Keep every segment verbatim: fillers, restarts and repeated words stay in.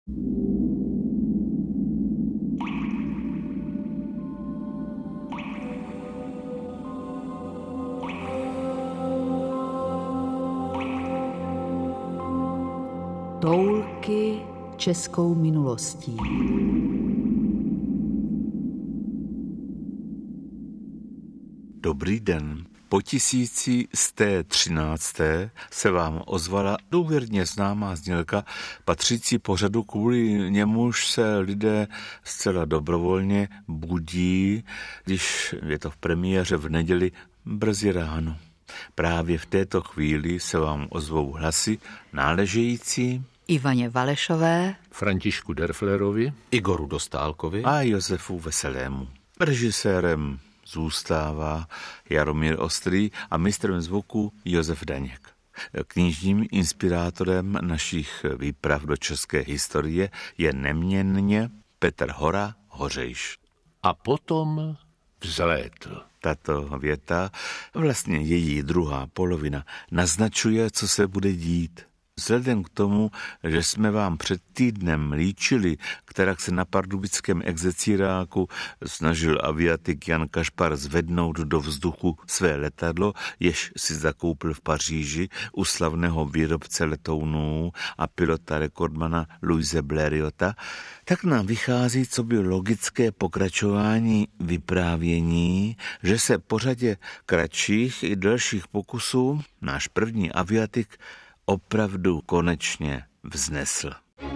Toulky českou minulostí. Dobrý den. Po tisíci z té třinácté se vám ozvala důvěrně známá znělka patřící pořadu, kvůli němuž se lidé zcela dobrovolně budí, když je to v premiéře v neděli brzy ráno. Právě v této chvíli se vám ozvou hlasy náležející Ivaně Valešové, Františku Derflerovi, Igoru Dostálkovi a Josefu Veselému. Režisérem zůstává Jaromír Ostrý a mistrem zvuku Josef Daněk. Knižním inspirátorem našich výprav do české historie je neměnně Petr Hora Hořejš. A potom vzlétl. Tato věta, vlastně její druhá polovina, naznačuje, co se bude dít. Vzhledem k tomu, že jsme vám před týdnem líčili, kterak se na pardubickém execíráku snažil aviatik Jan Kašpar zvednout do vzduchu své letadlo, jež si zakoupil v Paříži u slavného výrobce letounů a pilota rekordmana Louise Blériota, tak nám vychází co by logické pokračování vyprávění, že se po řadě kratších i delších pokusů náš první aviatik opravdu konečně vznesl.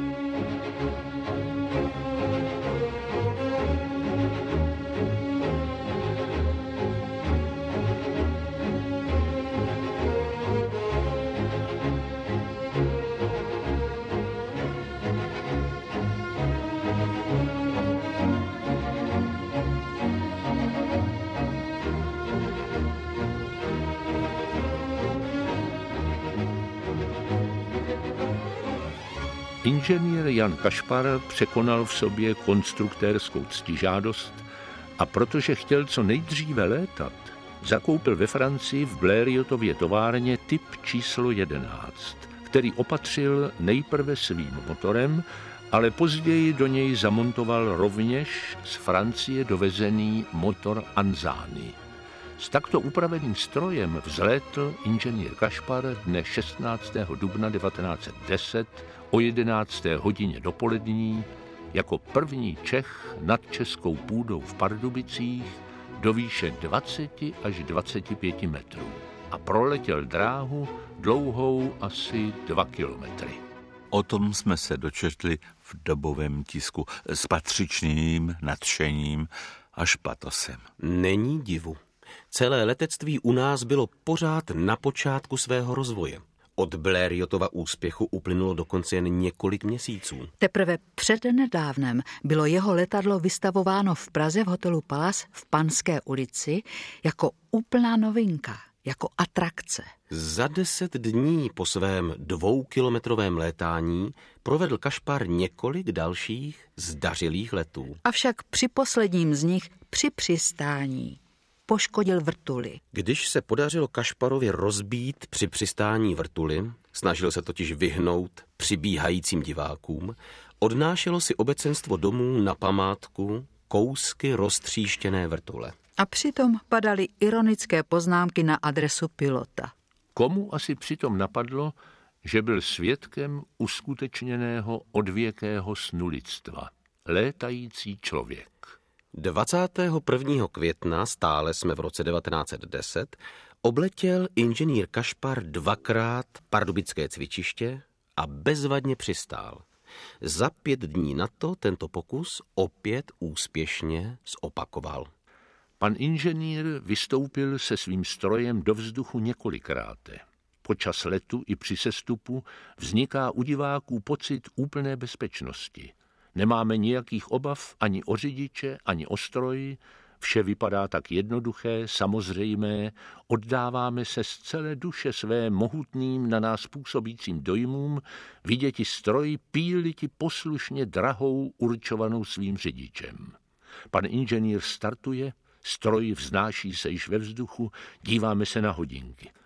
Inženýr Jan Kašpar překonal v sobě konstruktérskou ctižádost a protože chtěl co nejdříve létat, zakoupil ve Francii v Blériotově továrně typ číslo jedenáct, který opatřil nejprve svým motorem, ale později do něj zamontoval rovněž z Francie dovezený motor Anzani. S takto upraveným strojem vzlétl inženýr Kašpar dne šestnáctého dubna devatenáct set deset o jedenácté hodině dopolední jako první Čech nad českou půdou v Pardubicích do výše dvacet až dvacet pět metrů a proletěl dráhu dlouhou asi dva kilometry. O tom jsme se dočetli v dobovém tisku s patřičným nadšením až patosem. Není divu. Celé letectví u nás bylo pořád na počátku svého rozvoje. Od Blériotova úspěchu uplynulo dokonce jen několik měsíců. Teprve přednedávnem bylo jeho letadlo vystavováno v Praze v hotelu Palace v Panské ulici jako úplná novinka, jako atrakce. Za deset dní po svém dvoukilometrovém létání provedl Kašpar několik dalších zdařilých letů. Avšak při posledním z nich, při přistání, poškodil vrtuli. Když se podařilo Kašparovi rozbít při přistání vrtuly, snažil se totiž vyhnout přibíhajícím divákům, odnášelo si obecenstvo domů na památku kousky roztříštěné vrtule. A přitom padaly ironické poznámky na adresu pilota. Komu asi přitom napadlo, že byl svědkem uskutečněného odvěkého snu lidstva? Létající člověk. dvacátého prvního května, stále jsme v roce devatenáct set deset, obletěl inženýr Kašpar dvakrát pardubické cvičiště a bezvadně přistál. Za pět dní na to tento pokus opět úspěšně zopakoval. Pan inženýr vystoupil se svým strojem do vzduchu několikrát. Počas letu i při sestupu vzniká u diváků pocit úplné bezpečnosti. Nemáme nijakých obav ani o řidiče, ani o stroj, vše vypadá tak jednoduché, samozřejmé, oddáváme se z celé duše své mohutným na nás působícím dojmům, viděti stroj píliti poslušně drahou určovanou svým řidičem. Pan inženýr startuje, stroj vznáší se již ve vzduchu, díváme se na hodinky.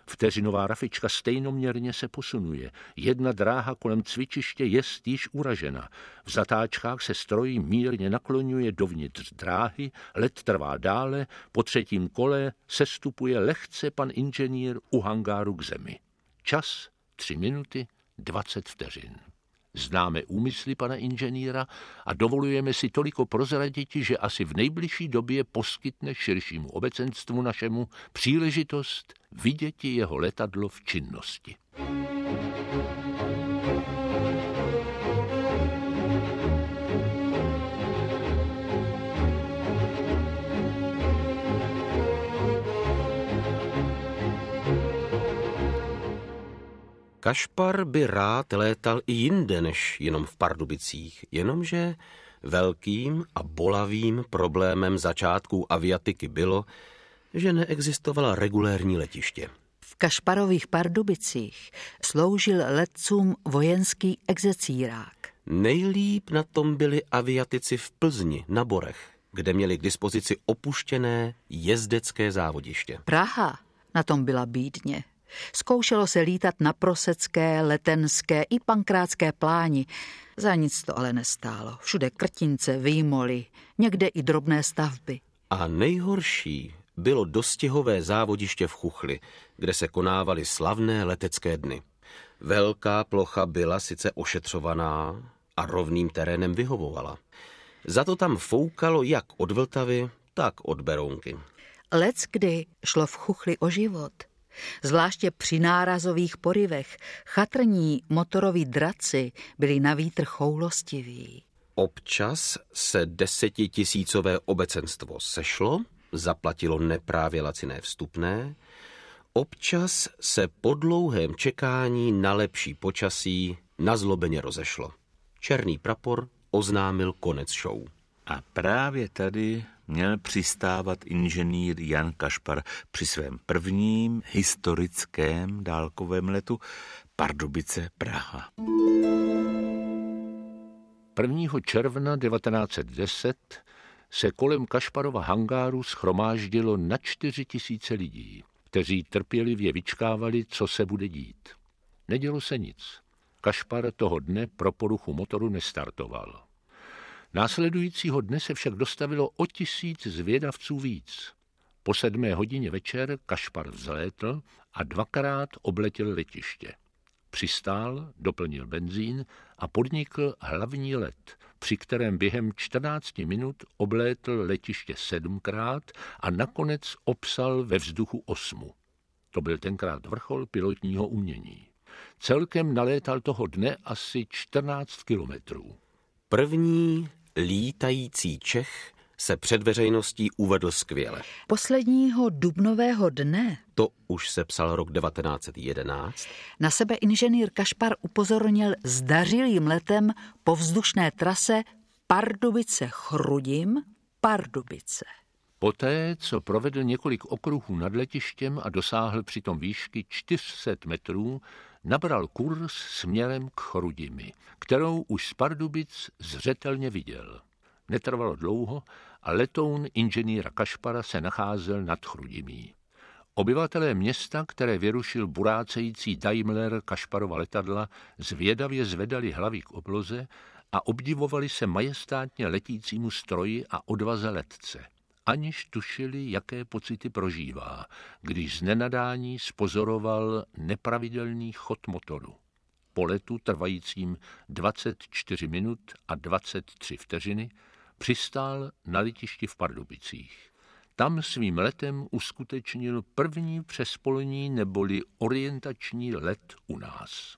Vteřinová rafička stejnoměrně se posunuje. Jedna dráha kolem cvičiště je již uražena. V zatáčkách se stroj mírně nakloňuje dovnitř dráhy, let trvá dále, po třetím kole sestupuje lehce pan inženýr u hangáru k zemi. Čas tři minuty dvacet vteřin. Známe úmysly pana inženýra a dovolujeme si toliko prozradit, že asi v nejbližší době poskytne širšímu obecenstvu našemu příležitost vidět jeho letadlo v činnosti. Kašpar by rád létal i jinde než jenom v Pardubicích, jenomže velkým a bolavým problémem začátků aviatiky bylo, že neexistovala regulérní letiště. V Kašparových Pardubicích sloužil letcům vojenský execírák. Nejlíp na tom byli aviatici v Plzni na Borech, kde měli k dispozici opuštěné jezdecké závodiště. Praha na tom byla bídně. Zkoušelo se lítat na Prosecké, Letenské i Pankrátské pláni. Za nic to ale nestálo. Všude krtince, výmoly, někde i drobné stavby. A nejhorší bylo dostihové závodiště v Chuchli, kde se konávaly slavné letecké dny. Velká plocha byla sice ošetřovaná a rovným terénem vyhovovala. Za to tam foukalo jak od Vltavy, tak od Berounky. Leckdy šlo v Chuchli o život. Zvláště při nárazových porivech chatrní motoroví draci byli na vítr choulostiví. Občas se desetitisícové obecenstvo sešlo, zaplatilo neprávě laciné vstupné, občas se po dlouhém čekání na lepší počasí nazlobeně rozešlo. Černý prapor oznámil konec show. A právě tady měl přistávat inženýr Jan Kašpar při svém prvním historickém dálkovém letu Pardubice Praha. prvního června devatenáct set deset se kolem Kašparova hangáru shromáždilo na čtyři tisíce lidí, kteří trpělivě vyčkávali, co se bude dít. Nedělo se nic. Kašpar toho dne pro poruchu motoru nestartoval. Následujícího dne se však dostavilo o tisíc zvědavců víc. Po sedmé hodině večer Kašpar vzlétl a dvakrát obletěl letiště. Přistál, doplnil benzín a podnikl hlavní let, při kterém během čtrnácti minut oblétl letiště sedmkrát a nakonec obsal ve vzduchu osmu. To byl tenkrát vrchol pilotního umění. Celkem nalétal toho dne asi čtrnáct kilometrů. První lítající Čech se před veřejností uvedl skvěle. Posledního dubnového dne, To už se psal rok devatenáct set jedenáct, na sebe inženýr Kašpar upozornil zdařilým letem po vzdušné trase Pardubice-Chrudim, Pardubice. Poté, co provedl několik okruhů nad letištěm a dosáhl přitom výšky čtyři sta metrů, nabral kurz směrem k Chrudimi, kterou už z Pardubic zřetelně viděl. Netrvalo dlouho a letoun inženýra Kašpara se nacházel nad Chrudimí. Obyvatelé města, které vyrušil burácející Daimler Kašparova letadla, zvědavě zvedali hlavy k obloze a obdivovali se majestátně letícímu stroji a odvaze letce, aniž tušili, jaké pocity prožívá, když z nenadání spozoroval nepravidelný chod motoru. Po letu trvajícím dvacet čtyři minut a dvacet tři vteřiny přistál na letišti v Pardubicích. Tam svým letem uskutečnil první přespolní neboli orientační let u nás.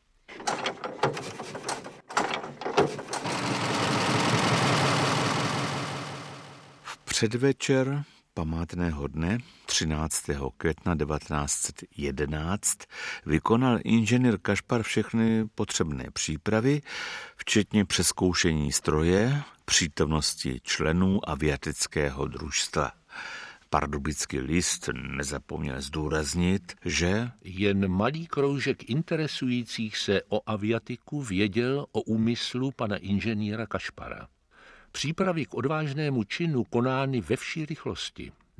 V předvečer památného dne třináctého května devatenáct set jedenáct vykonal inženýr Kašpar všechny potřebné přípravy, včetně přezkoušení stroje, přítomnosti členů aviatického družstva. Pardubický list nezapomněl zdůraznit, že jen malý kroužek interesujících se o aviatiku věděl o úmyslu pana inženýra Kašpara. Přípravy k odvážnému činu konány ve vší rychlosti,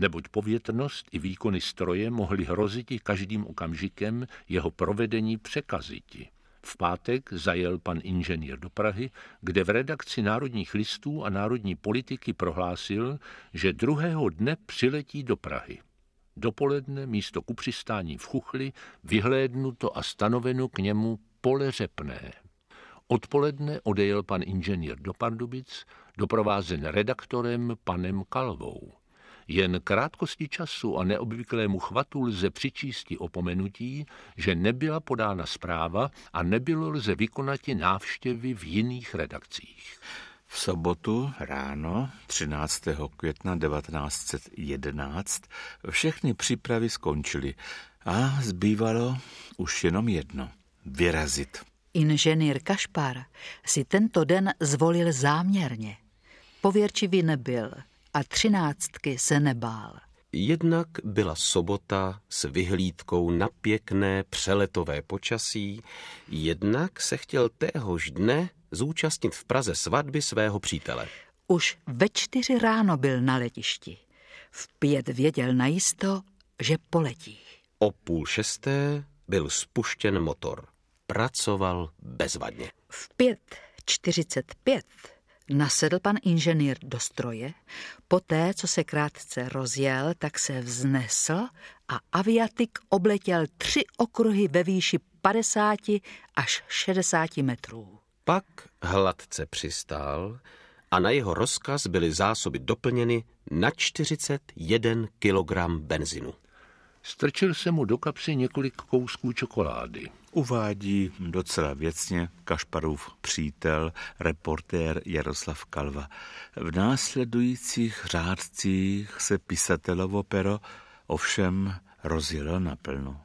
neboť povětrnost i výkony stroje mohly hroziti každým okamžikem jeho provedení překaziti. V pátek zajel pan inženýr do Prahy, kde v redakci Národních listů a Národní politiky prohlásil, že druhého dne přiletí do Prahy. Dopoledne místo ku přistání v Chuchli vyhlédnuto a stanoveno k němu pole řepné. Odpoledne odejel pan inženýr do Pardubic, doprovázen redaktorem panem Kalvou. Jen krátkosti času a neobvyklému chvatu lze přičísti opomenutí, že nebyla podána zpráva a nebylo lze vykonati návštěvy v jiných redakcích. V sobotu ráno třináctého května devatenáct set jedenáct všechny přípravy skončily a zbývalo už jenom jedno – vyrazit. Inženýr Kašpar si tento den zvolil záměrně. Pověrčivý nebyl a třináctky se nebál. Jednak byla sobota s vyhlídkou na pěkné přeletové počasí, jednak se chtěl téhož dne zúčastnit v Praze svatby svého přítele. Už ve čtyři ráno byl na letišti. V pět věděl najisto, že poletí. O půl šesté byl spuštěn motor. Pracoval bezvadně. V pět čtyřicet pět nasedl pan inženýr do stroje, poté, co se krátce rozjel, tak se vznesl a aviatik obletěl tři okruhy ve výši padesát až šedesát metrů. Pak hladce přistál a na jeho rozkaz byly zásoby doplněny na čtyřicet jedna kilogramů benzinu. Strčil se mu do kapsy několik kousků čokolády. Uvádí docela věcně Kašparův přítel, reportér Jaroslav Kalva. V následujících řádcích se pisatelovo pero ovšem rozjelo naplno.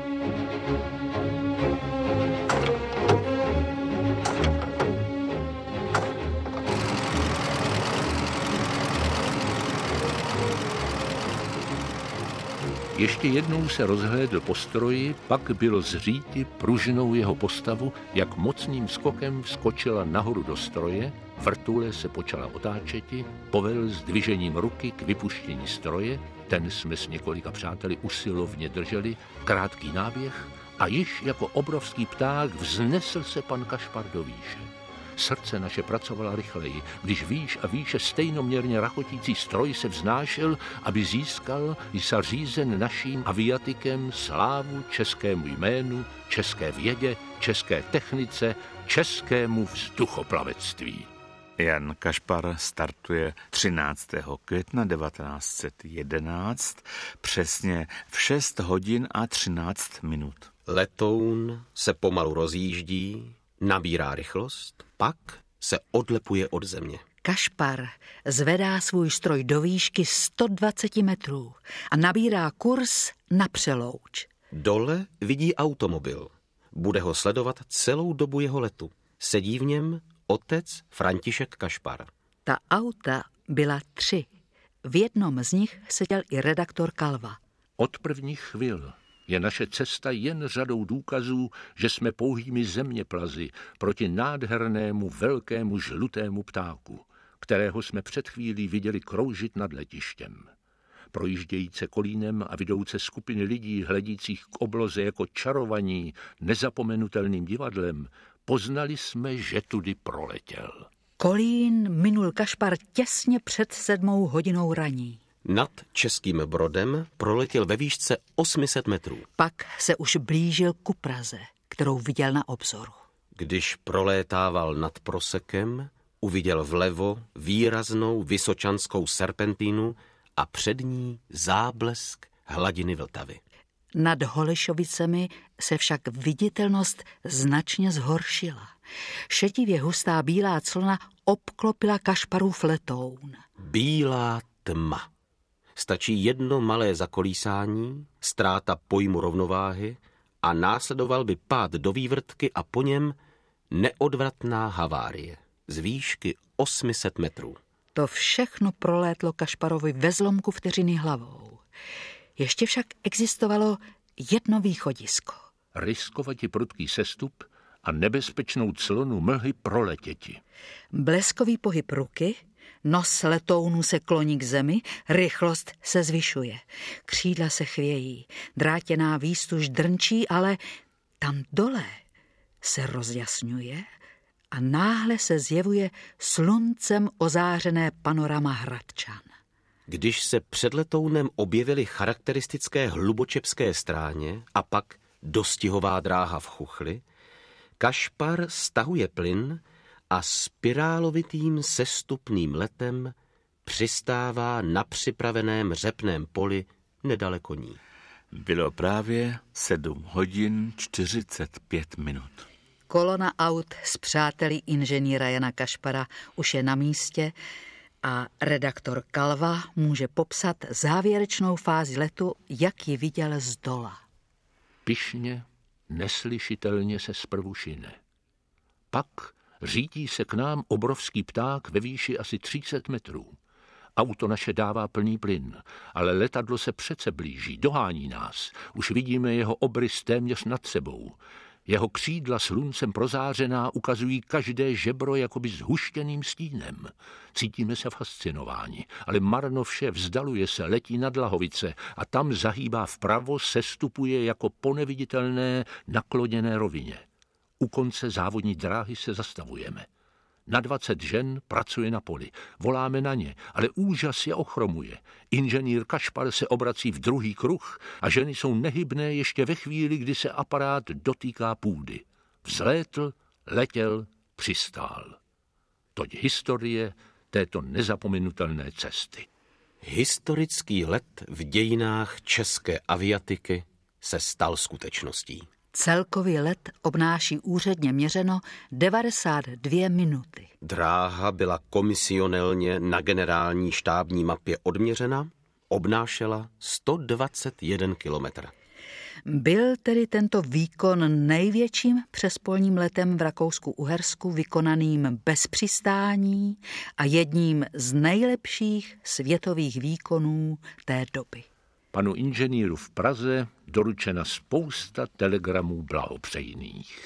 Ještě jednou se rozhlédl po stroji, pak bylo zříti pružnou jeho postavu, jak mocným skokem vskočila nahoru do stroje, vrtule se počala otáčeti, povedl s dvižením ruky k vypuštění stroje, ten jsme s několika přáteli usilovně drželi, krátký náběh a již jako obrovský pták vznesl se pan Kašpar do výše. Srdce naše pracovala rychleji, když výš a výše stejnoměrně rachotící stroj se vznášel, aby získal i zařízen naším aviatikem slávu českému jménu, české vědě, české technice, českému vzduchoplavectví. Jan Kašpar startuje třináctého května devatenáct set jedenáct přesně v šest hodin a třináct minut. Letoun se pomalu rozjíždí, nabírá rychlost, pak se odlepuje od země. Kašpar zvedá svůj stroj do výšky sto dvacet metrů a nabírá kurz na Přelouč. Dole vidí automobil. Bude ho sledovat celou dobu jeho letu. Sedí v něm otec František Kašpar. Ta auta byla tři. V jednom z nich seděl i redaktor Kalva. Od prvních chvil je naše cesta jen řadou důkazů, že jsme pouhými zeměplazy proti nádhernému velkému žlutému ptáku, kterého jsme před chvílí viděli kroužit nad letištěm. Projíždějíce kolínem a vidouce skupiny lidí hledících k obloze jako čarovaní nezapomenutelným divadlem, poznali jsme, že tudy proletěl. Kolín minul Kašpar těsně před sedmou hodinou raní. Nad Českým Brodem proletěl ve výšce osm set metrů. Pak se už blížil ku Praze, kterou viděl na obzoru. Když prolétával nad Prosekem, uviděl vlevo výraznou vysočanskou serpentínu a před ní záblesk hladiny Vltavy. Nad Holešovicemi se však viditelnost značně zhoršila. Šedivě hustá bílá clona obklopila Kašparův letoun. Bílá tma. Stačí jedno malé zakolísání, ztráta pojmu rovnováhy a následoval by pád do vývrtky a po něm neodvratná havárie z výšky osm set metrů. To všechno prolétlo Kašparovi ve zlomku vteřiny hlavou. Ještě však existovalo jedno východisko. Riskovat prudký sestup a nebezpečnou clonu mlhy proletěti. Bleskový pohyb ruky Nos letounu se kloní k zemi, rychlost se zvyšuje. Křídla se chvějí, drátěná výstuž drnčí, ale tam dole se rozjasňuje a náhle se zjevuje sluncem ozářené panorama Hradčan. Když se před letounem objevily charakteristické hlubočepské stráně a pak dostihová dráha v Chuchli, Kašpar stahuje plyn a spirálovitým sestupným letem přistává na připraveném řepném poli nedaleko ní. Bylo právě sedm hodin čtyřicet pět minut. Kolona aut s přáteli inženýra Jana Kašpara už je na místě a redaktor Kalva může popsat závěrečnou fázi letu, jak ji viděl zdola. Pyšně, neslyšitelně se zprvu šine. Pak řítí se k nám obrovský pták ve výši asi tři sta metrů. Auto naše dává plný plyn, ale letadlo se přece blíží, dohání nás. Už vidíme jeho obrys téměř nad sebou. Jeho křídla sluncem prozářená ukazují každé žebro jakoby s huštěným stínem. Cítíme se fascinováni, ale marno vše, vzdaluje se, letí nad Lahovice a tam zahýbá vpravo, sestupuje jako po neviditelné nakloněné rovině. U konce závodní dráhy se zastavujeme. Na dvacet žen pracuje na poli. Voláme na ně, ale úžas je ochromuje. Inženýr Kašpar se obrací v druhý kruh a ženy jsou nehybné ještě ve chvíli, kdy se aparát dotýká půdy. Vzlétl, letěl, přistál. Toť historie této nezapomenutelné cesty. Historický let v dějinách české aviatiky se stal skutečností. Celkový let obnáší úředně měřeno devadesát dvě minuty. Dráha byla komisionelně na generální štábní mapě odměřena, obnášela sto dvacet jeden kilometrů. Byl tedy tento výkon největším přespolním letem v Rakousku-Uhersku vykonaným bez přistání a jedním z nejlepších světových výkonů té doby. Panu inženýru v Praze doručena spousta telegramů blahopřejných.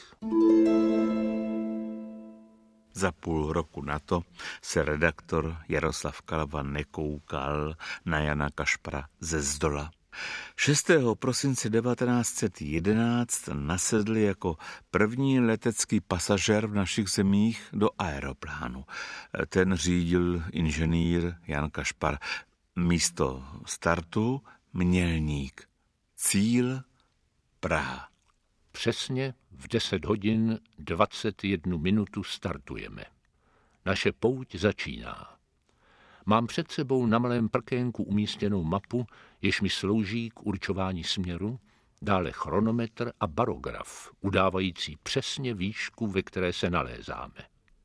Za půl roku na to se redaktor Jaroslav Kalva nekoukal na Jana Kašpara ze zdola. šestého prosince devatenáct set jedenáct nasedl jako první letecký pasažér v našich zemích do aeroplánu. Ten řídil inženýr Jan Kašpar. Místo startu Mělník. Cíl Praha. Přesně v deset hodin dvacet jedna minutu startujeme. Naše pouť začíná. Mám před sebou na malém prkénku umístěnou mapu, jež mi slouží k určování směru, dále chronometr a barograf, udávající přesně výšku, ve které se nalézáme.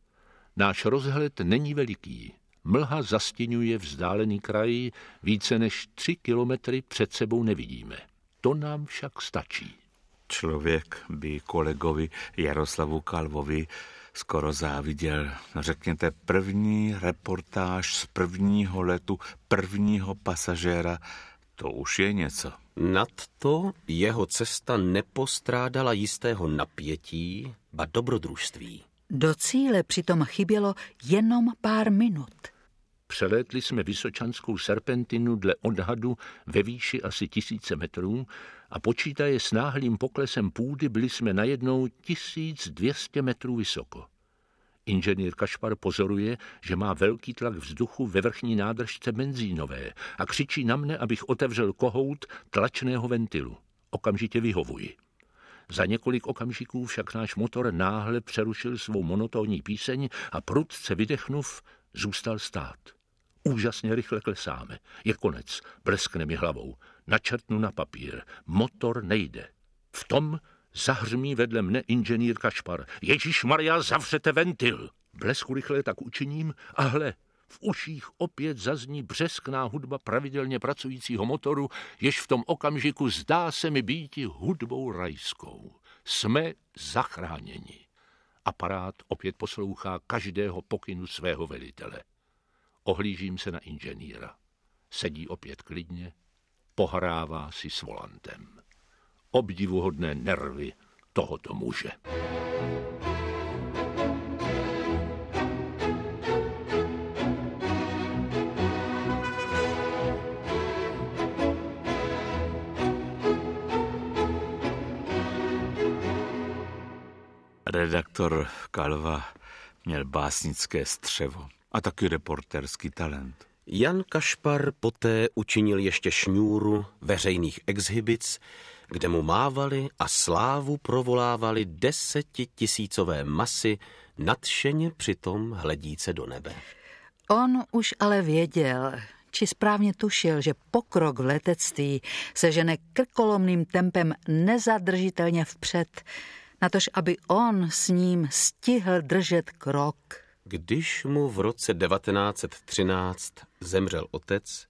Náš rozhled není veliký. Mlha zastěňuje vzdálený kraj, více než tři kilometry před sebou nevidíme. To nám však stačí. Člověk by kolegovi Jaroslavu Kalvovi skoro záviděl. Řekněte, první reportáž z prvního letu prvního pasažéra, to už je něco. Nadto jeho cesta nepostrádala jistého napětí, ba dobrodružství. Do cíle přitom chybělo jenom pár minut. Přelétli jsme Vysočanskou serpentinu dle odhadu ve výši asi tisíce metrů a počítaje s náhlým poklesem půdy byli jsme najednou tisíc dvě stě metrů vysoko. Inženýr Kašpar pozoruje, že má velký tlak vzduchu ve vrchní nádržce benzínové a křičí na mne, abych otevřel kohout tlačného ventilu. Okamžitě vyhovuji. Za několik okamžiků však náš motor náhle přerušil svou monotónní píseň a prudce vydechnuv zůstal stát. Úžasně rychle klesáme. Je konec. Bleskne mi hlavou. Načrtnu na papír. Motor nejde. V tom zahřmí vedle mne inženýr Kašpar. Ježišmarja, zavřete ventil. Blesku rychle tak učiním a hle, v uších opět zazní břeskná hudba pravidelně pracujícího motoru, jež v tom okamžiku zdá se mi býti hudbou rajskou. Jsme zachráněni. Aparát opět poslouchá každého pokynu svého velitele. Ohlížím se na inženýra. Sedí opět klidně, pohrává si s volantem. Obdivuhodné nervy tohoto muže. Redaktor Kalva měl básnické střevo a taky reportérský talent. Jan Kašpar poté učinil ještě šňůru veřejných exhibic, kde mu mávali a slávu provolávali desetitisícové masy, nadšeně přitom hledíce do nebe. On už ale věděl, či správně tušil, že pokrok v letectví se žene krkolomným tempem nezadržitelně vpřed, natož aby on s ním stihl držet krok. Když mu v roce devatenáct set třináct zemřel otec,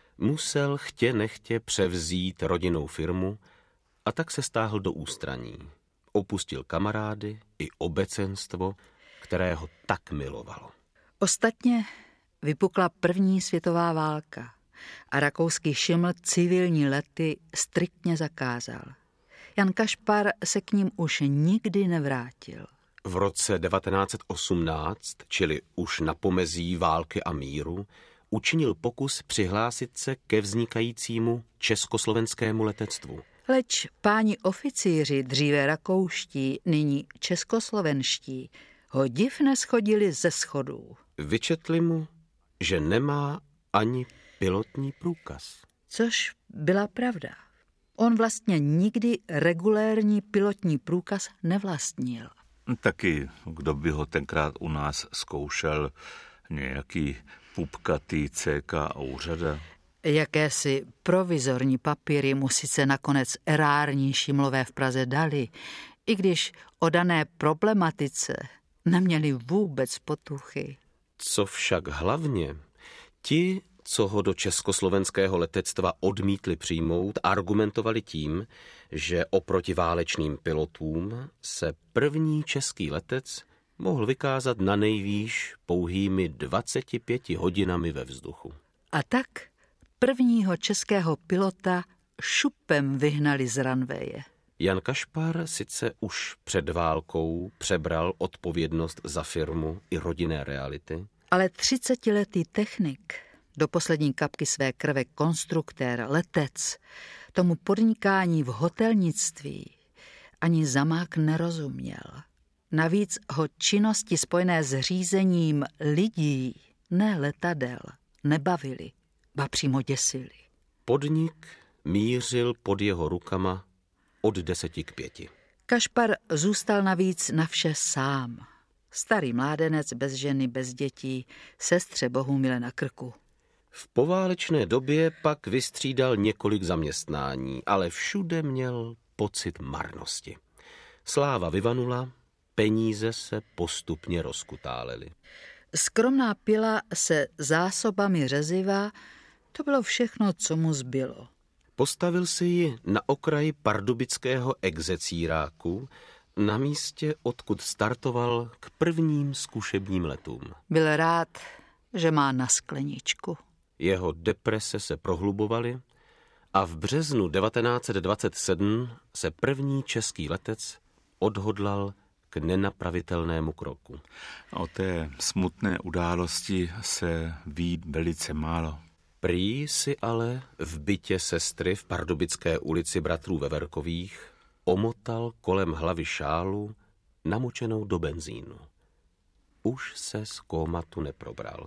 musel chtě nechtě převzít rodinnou firmu a tak se stáhl do ústraní. Opustil kamarády i obecenstvo, které ho tak milovalo. Ostatně vypukla první světová válka a rakouský šiml civilní lety striktně zakázal. Jan Kašpar se k ním už nikdy nevrátil. V roce devatenáct set osmnáct, čili už na pomezí války a míru, učinil pokus přihlásit se ke vznikajícímu československému letectvu. Leč páni oficíři, dříve rakouští, nyní českoslovenští, ho div neschodili ze schodů. Vyčetli mu, že nemá ani pilotní průkaz. Což byla pravda. On vlastně nikdy regulérní pilotní průkaz nevlastnil. Taky, kdo by ho tenkrát u nás zkoušel, nějaký pupkatý C K úřada. Jakési provizorní papíry mu sice nakonec erární šimlové v Praze dali, i když o dané problematice neměli vůbec potuchy. Co však hlavně, ti, co ho do československého letectva odmítli přijmout, argumentovali tím, že oproti válečným pilotům se první český letec mohl vykázat na nejvýš pouhými dvaceti pěti hodinami ve vzduchu. A tak prvního českého pilota šupem vyhnali z ranveje. Jan Kašpar sice už před válkou přebral odpovědnost za firmu i rodinné reality, ale třicetiletý technik, do poslední kapky své krve konstruktér, letec, tomu podnikání v hotelnictví ani zamák nerozuměl. Navíc ho činnosti spojené s řízením lidí, ne letadel, nebavili, ba přímo děsili. Podnik mířil pod jeho rukama od deseti k pěti. Kašpar zůstal navíc na vše sám. Starý mládenec bez ženy, bez dětí, sestře Bohumile na krku. V poválečné době pak vystřídal několik zaměstnání, ale všude měl pocit marnosti. Sláva vyvanula, peníze se postupně rozkutálely. Skromná pila se zásobami řeziva, to bylo všechno, co mu zbylo. Postavil si ji na okraji pardubického execíráku, na místě, odkud startoval k prvním zkušebním letům. Byl rád, že má na skleničku. Jeho deprese se prohlubovaly a v březnu devatenáct set dvacet sedm se první český letec odhodlal k nenapravitelnému kroku. O té smutné události se ví velice málo. Prý si ale v bytě sestry v Pardubické ulici bratrů Veverkových omotal kolem hlavy šálu namočenou do benzínu. Už se z kómatu neprobral.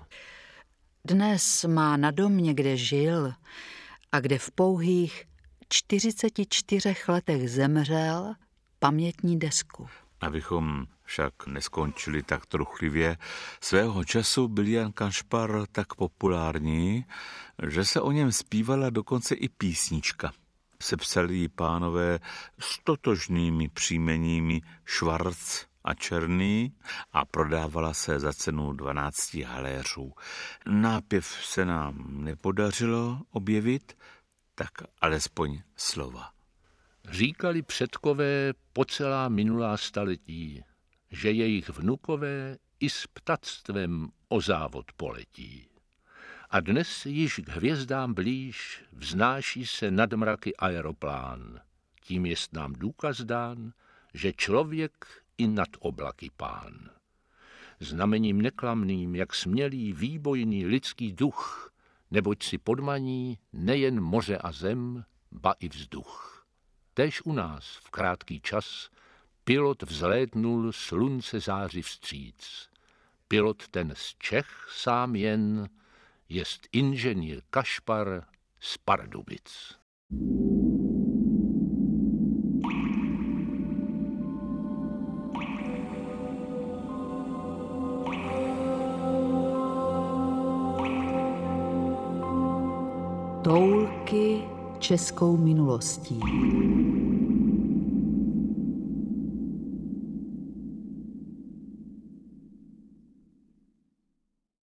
Dnes má na domě, kde žil a kde v pouhých čtyřiceti čtyřech letech zemřel, pamětní desku. Abychom však neskončili tak truchlivě, svého času byl Jan Kašpar tak populární, že se o něm zpívala dokonce i písnička. Sepsali ji pánové s totožnými příjmeními Švarc a Černý a prodávala se za cenu dvanácti haléřů. Nápěv se nám nepodařilo objevit, tak alespoň slova. Říkali předkové po celá minulá staletí, že jejich vnukové i s ptactvem o závod poletí. A dnes již k hvězdám blíž vznáší se nad mraky aeroplán. Tím jest nám důkaz dán, že člověk i nad oblaky pán. Znamením neklamným, jak smělý výbojný lidský duch, neboť si podmaní nejen moře a zem, ba i vzduch. Též u nás v krátký čas pilot vzlétnul slunce záři vstříc. Pilot ten z Čech sám jen, jest inženýr Kašpar z Pardubic. Toulky českou minulostí.